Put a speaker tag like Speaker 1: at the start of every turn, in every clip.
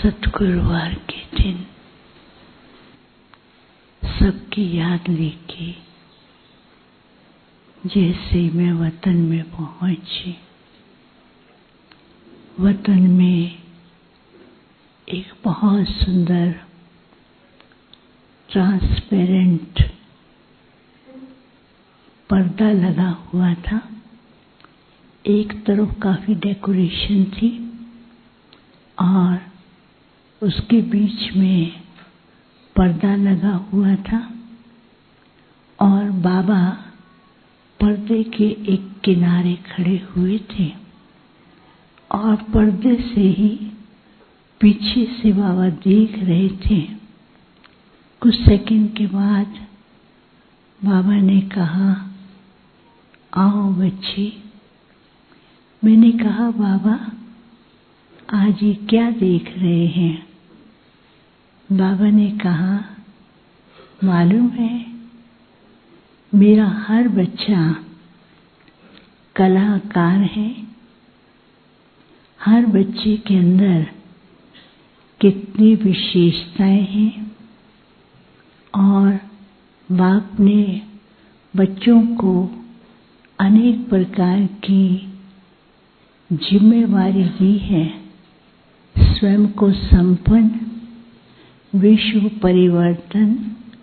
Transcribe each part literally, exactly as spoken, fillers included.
Speaker 1: सतगुरुवार के दिन सबकी याद लेके जैसे मैं वतन में पहुंची, वतन में एक बहुत सुंदर ट्रांसपेरेंट पर्दा लगा हुआ था। एक तरफ काफी डेकोरेशन थी और उसके बीच में पर्दा लगा हुआ था और बाबा पर्दे के एक किनारे खड़े हुए थे और पर्दे से ही पीछे से बाबा देख रहे थे। कुछ सेकंड के बाद बाबा ने कहा, आओ बच्ची। मैंने कहा, बाबा आज ये क्या देख रहे हैं? बाबा ने कहा, मालूम है मेरा हर बच्चा कलाकार है। हर बच्चे के अंदर कितनी विशेषताएं हैं और बाप ने बच्चों को अनेक प्रकार की जिम्मेवारी दी है। स्वयं को संपन्न, विश्व परिवर्तन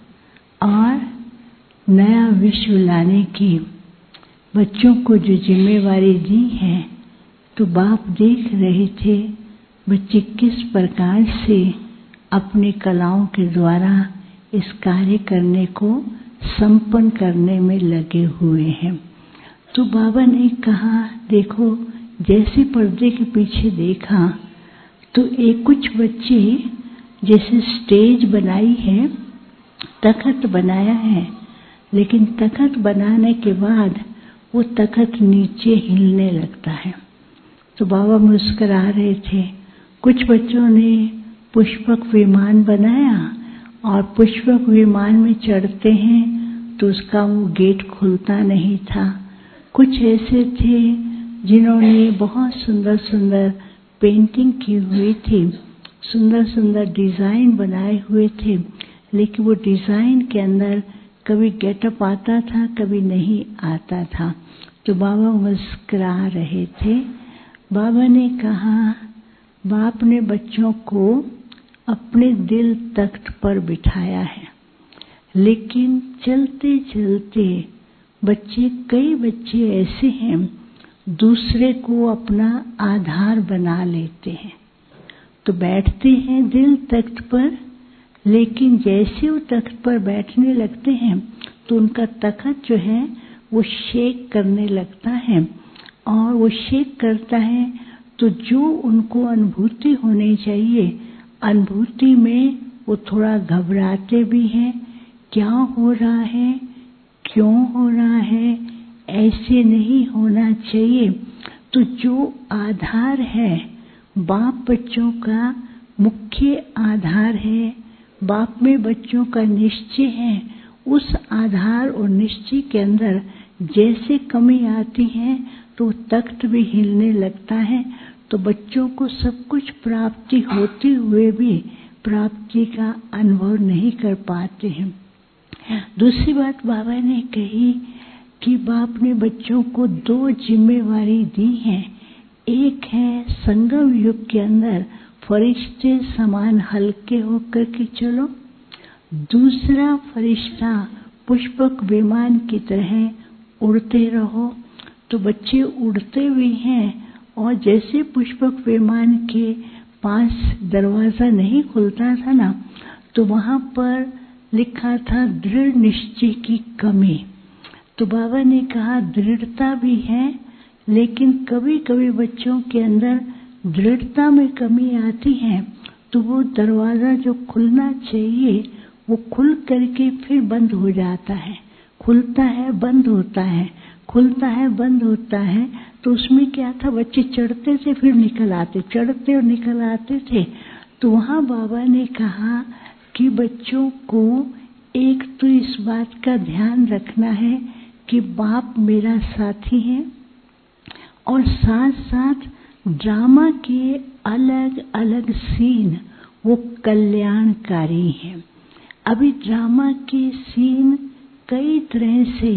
Speaker 1: और नया विश्व लाने की बच्चों को जो जिम्मेवारी दी है, तो बाप देख रहे थे बच्चे किस प्रकार से अपनी कलाओं के द्वारा इस कार्य करने को संपन्न करने में लगे हुए हैं। तो बाबा ने कहा, देखो, जैसे पर्दे के पीछे देखा तो एक कुछ बच्चे जैसे स्टेज बनाई है, तखत बनाया है, लेकिन तखत बनाने के बाद वो तखत नीचे हिलने लगता है। तो बाबा मुस्कुरा रहे थे। कुछ बच्चों ने पुष्पक विमान बनाया और पुष्पक विमान में चढ़ते हैं तो उसका वो गेट खुलता नहीं था। कुछ ऐसे थे जिन्होंने बहुत सुंदर सुंदर पेंटिंग की हुई थी, सुंदर सुंदर डिजाइन बनाए हुए थे, लेकिन वो डिजाइन के अंदर कभी गेटअप आता था, कभी नहीं आता था। तो बाबा मुस्कुरा रहे थे। बाबा ने कहा, बाप ने बच्चों को अपने दिल तख्त पर बिठाया है, लेकिन चलते चलते बच्चे कई बच्चे ऐसे हैं दूसरे को अपना आधार बना लेते हैं। तो बैठते हैं दिल तख्त पर, लेकिन जैसे वो तख्त पर बैठने लगते हैं तो उनका तख्त जो है वो शेक करने लगता है और वो शेक करता है तो जो उनको अनुभूति होनी चाहिए, अनुभूति में वो थोड़ा घबराते भी हैं। क्या हो रहा है, क्यों हो रहा है, ऐसे नहीं होना चाहिए। तो जो आधार है, बाप बच्चों का मुख्य आधार है, बाप में बच्चों का निश्चय है। उस आधार और निश्चय के अंदर जैसे कमी आती है तो तख्त भी हिलने लगता है। तो बच्चों को सब कुछ प्राप्ति होते हुए भी प्राप्ति का अनुभव नहीं कर पाते हैं। दूसरी बात बाबा ने कही कि बाप ने बच्चों को दो जिम्मेवारी दी है। एक है संगम युग के अंदर फरिश्ते समान हल्के होकर के चलो। दूसरा फरिश्ता पुष्पक विमान की तरह उड़ते रहो। तो बच्चे उड़ते भी हैं और जैसे पुष्पक विमान के पास दरवाजा नहीं खुलता था ना, तो वहां पर लिखा था दृढ़ निश्चय की कमी। तो बाबा ने कहा दृढ़ता भी है, लेकिन कभी कभी बच्चों के अंदर दृढ़ता में कमी आती है तो वो दरवाजा जो खुलना चाहिए वो खुल करके फिर बंद हो जाता है, खुलता है बंद होता है, खुलता है बंद होता है। तो उसमें क्या था, बच्चे चढ़ते थे फिर निकल आते, चढ़ते और निकल आते थे। तो वहाँ बाबा ने कहा कि बच्चों को एक तो इस बात का ध्यान रखना है कि बाप मेरा साथी है और साथ साथ ड्रामा के अलग अलग सीन वो कल्याणकारी हैं। अभी ड्रामा के सीन कई तरह से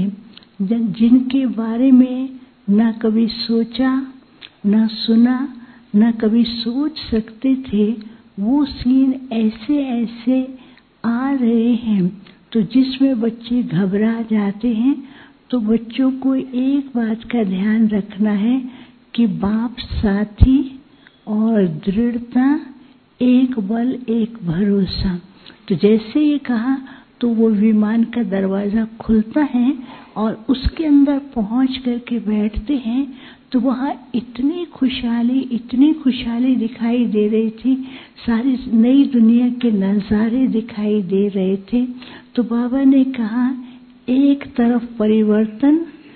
Speaker 1: जिनके बारे में न कभी सोचा, न सुना, न कभी सोच सकते थे, वो सीन ऐसे ऐसे आ रहे हैं तो जिसमें बच्चे घबरा जाते हैं। तो बच्चों को एक बात का ध्यान रखना है कि बाप साथी और दृढ़ता, एक बल एक भरोसा। तो जैसे ये कहा तो वो विमान का दरवाजा खुलता है और उसके अंदर पहुंच करके बैठते हैं तो वहाँ इतनी खुशहाली इतनी खुशहाली दिखाई दे रही थी, सारी नई दुनिया के नज़ारे दिखाई दे रहे थे। तो बाबा ने कहा एक तरफ परिवर्तन,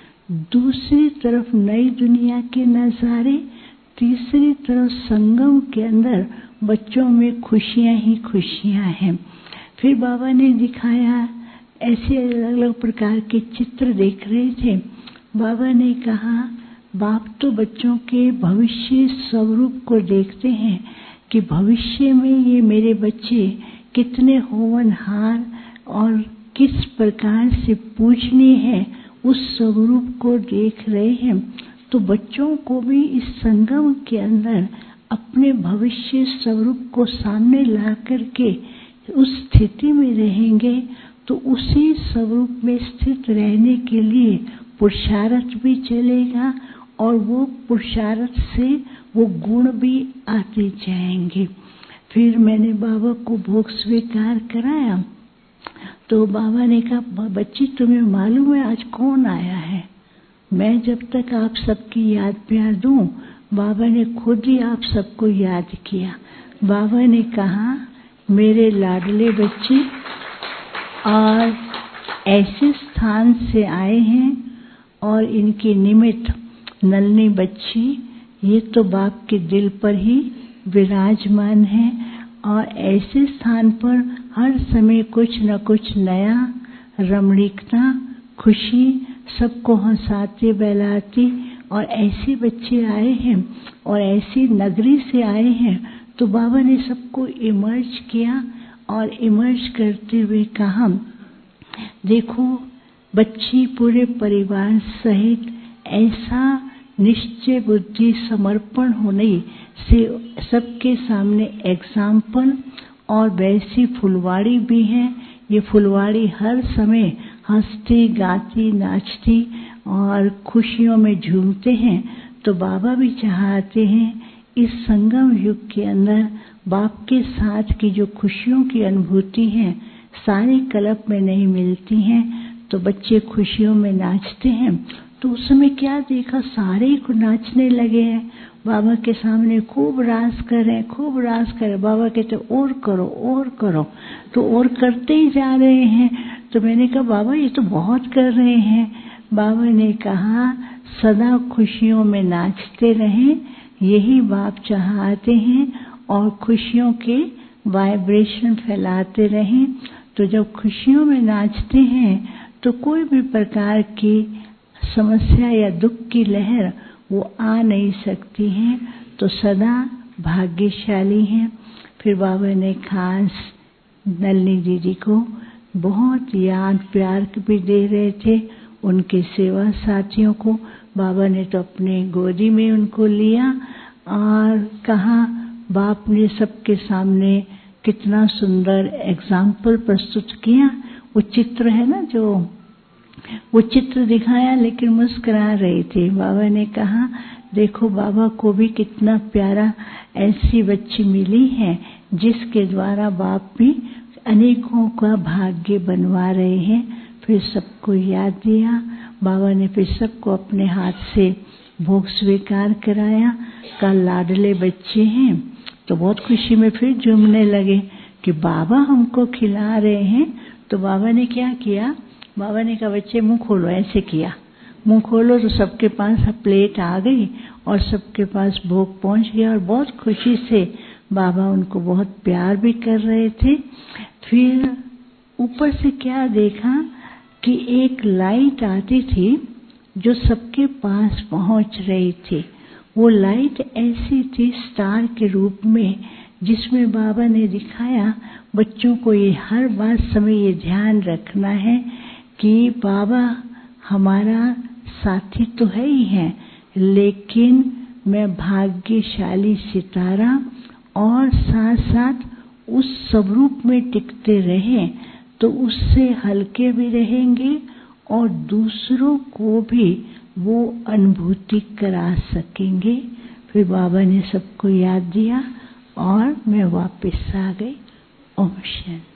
Speaker 1: दूसरी तरफ नई दुनिया के नज़ारे, तीसरी तरफ संगम के अंदर बच्चों में खुशियाँ ही खुशियाँ हैं। फिर बाबा ने दिखाया ऐसे अलग अलग प्रकार के चित्र देख रहे थे। बाबा ने कहा बाप तो बच्चों के भविष्य स्वरूप को देखते हैं कि भविष्य में ये मेरे बच्चे कितने होनहार और किस प्रकार से पूजनीय है, उस स्वरूप को देख रहे हैं। तो बच्चों को भी इस संगम के अंदर अपने भविष्य स्वरूप को सामने ला करके उस स्थिति में रहेंगे तो उसी स्वरूप में स्थित रहने के लिए पुरुषार्थ भी चलेगा और वो पुरुषार्थ से वो गुण भी आते जाएंगे। फिर मैंने बाबा को भोग स्वीकार कराया तो बाबा ने कहा बच्ची तुम्हें मालूम है आज कौन आया है? मैं जब तक आप सबकी याद प्यार दूं, बाबा ने खुद ही आप सबको याद किया। बाबा ने कहा मेरे लाडले बच्चे और ऐसे स्थान से आए हैं और इनके निमित्त नन्ही बच्ची ये तो बाप के दिल पर ही विराजमान है और ऐसे स्थान पर हर समय कुछ न कुछ नया, रमणीकता, खुशी, सबको हंसाते बहलाते और ऐसे बच्चे आए हैं और ऐसी नगरी से आए हैं। तो बाबा ने सबको इमर्ज किया और इमर्ज करते हुए कहा देखो बच्ची पूरे परिवार सहित ऐसा निश्चय बुद्धि समर्पण होने से सबके सामने एग्जाम्पल और वैसी फुलवाड़ी भी है। ये फुलवाड़ी हर समय हंसती गाती नाचती और खुशियों में झूमते हैं। तो बाबा भी चाहते हैं इस संगम युग के अंदर बाप के साथ की जो खुशियों की अनुभूति है सारे कल्प में नहीं मिलती हैं। तो बच्चे खुशियों में नाचते हैं। तो उस समय क्या देखा, सारे को नाचने लगे हैं, बाबा के सामने खूब रास करें खूब रास करें। बाबा कहते और करो और करो, तो और करते ही जा रहे हैं। तो मैंने कहा बाबा ये तो बहुत कर रहे हैं। बाबा ने कहा सदा खुशियों में नाचते रहें, यही बाप चाहते हैं और खुशियों के वाइब्रेशन फैलाते रहें। तो जब खुशियों में नाचते हैं तो कोई भी प्रकार की समस्या या दुख की लहर वो आ नहीं सकती हैं, तो सदा भाग्यशाली हैं। फिर बाबा ने खास नलनी दीदी को बहुत याद प्यार भी दे रहे थे। उनके सेवा साथियों को बाबा ने तो अपने गोदी में उनको लिया और कहा बाप ने सबके सामने कितना सुंदर एग्जाम्पल प्रस्तुत किया। वो चित्र है ना, जो वो चित्र दिखाया लेकिन मुस्कुरा रहे थे। बाबा ने कहा देखो बाबा को भी कितना प्यारा ऐसी बच्ची मिली है जिसके द्वारा बाप भी अनेकों का भाग्य बनवा रहे हैं। फिर सबको याद दिया। बाबा ने फिर सबको अपने हाथ से भोग स्वीकार कराया। कल लाडले बच्चे हैं तो बहुत खुशी में फिर झूमने लगे कि बाबा हमको खिला रहे हैं। तो बाबा ने क्या किया, बाबा ने कहा बच्चे मुंह खोलो, ऐसे किया मुंह खोलो तो सबके पास प्लेट आ गई और सबके पास भोग पहुंच गया और बहुत खुशी से बाबा उनको बहुत प्यार भी कर रहे थे। फिर ऊपर से क्या देखा कि एक लाइट आती थी जो सबके पास पहुंच रही थी। वो लाइट ऐसी थी स्टार के रूप में, जिसमें बाबा ने दिखाया बच्चों को ये हर बात समय ये ध्यान रखना है कि बाबा हमारा साथी तो है ही है, लेकिन मैं भाग्यशाली सितारा और साथ साथ उस स्वरूप में टिकते रहें तो उससे हल्के भी रहेंगे और दूसरों को भी वो अनुभूति करा सकेंगे। फिर बाबा ने सबको याद दिया और मैं वापस आ गई। ओम शांति।